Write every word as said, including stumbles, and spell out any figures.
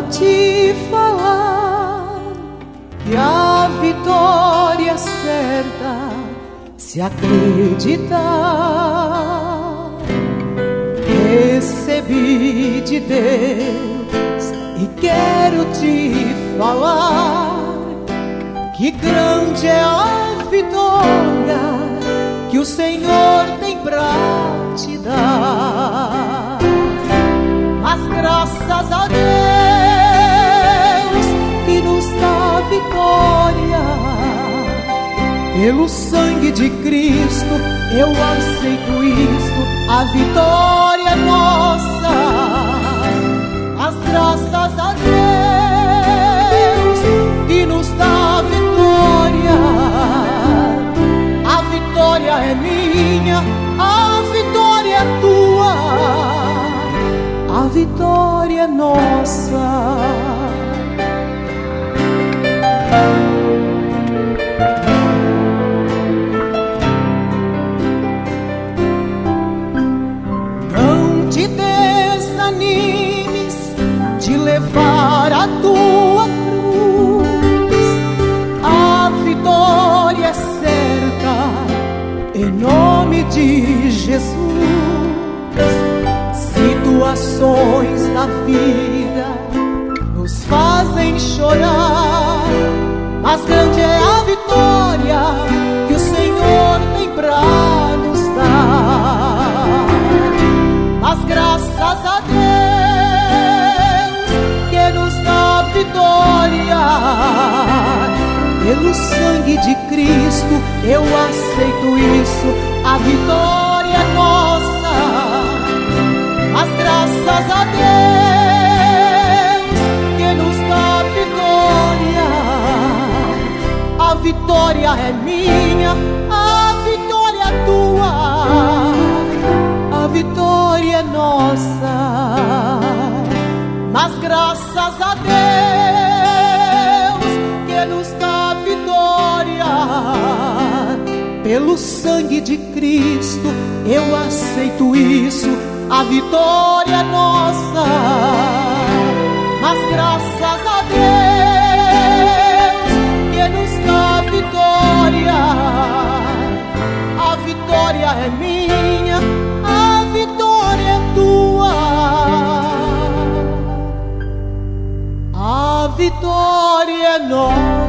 te falar que a vitória é certa se acreditar. Recebi de Deus e quero te falar que grande é a vitória que o Senhor tem pra te dar. Mas graças a Deus que nos dá vitória, pelo sangue de Cristo eu aceito isto, a vitória é nossa. Mas graças a Deus que nos dá vitória, a vitória é minha, a vitória é tua, a vitória é nossa. Não te desanimes de levar a tua cruz, a vitória é certa em nome de Jesus. Situações da vida nos fazem chorar, mas grande é a vitória que o Senhor tem pra nos dar. Mas graças a Deus que nos dá vitória, pelo sangue de Cristo eu aceito isso, a vitória é nossa. Mas graças a Deus que nos dá vitória, a vitória é minha, a vitória é tua, a vitória é nossa. Mas graças a Deus que nos dá vitória, pelo sangue de Cristo eu aceito isso, a vitória é nossa. Mas graças a Deus que nos dá vitória, a vitória é minha, a vitória é tua, a vitória é nossa.